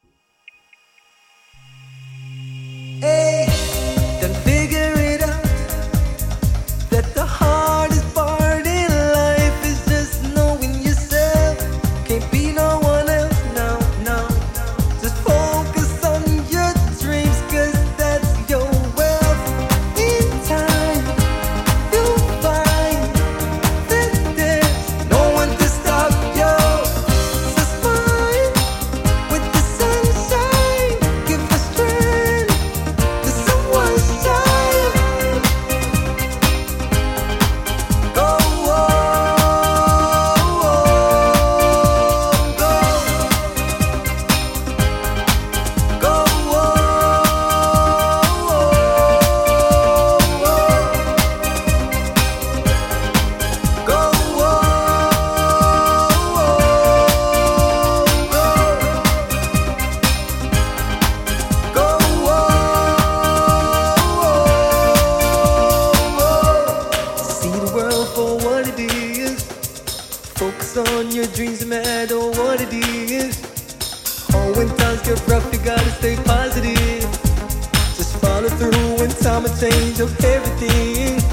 Hey, then figure it out that the hardest part in life is just knowing yourself. Can't be no one else, no, no. Just focus on your dreams, 'cause that's your wealth. In time, you'll find that there's no one to stop you. So smile with the sunshine, give the strength to someone's child. Go, oh, go, go, oh, go, see the world for what it is. Focus on your dreams, no matter what it is. Oh, when times get rough, you gotta stay positive. Just follow through when time will change up everything.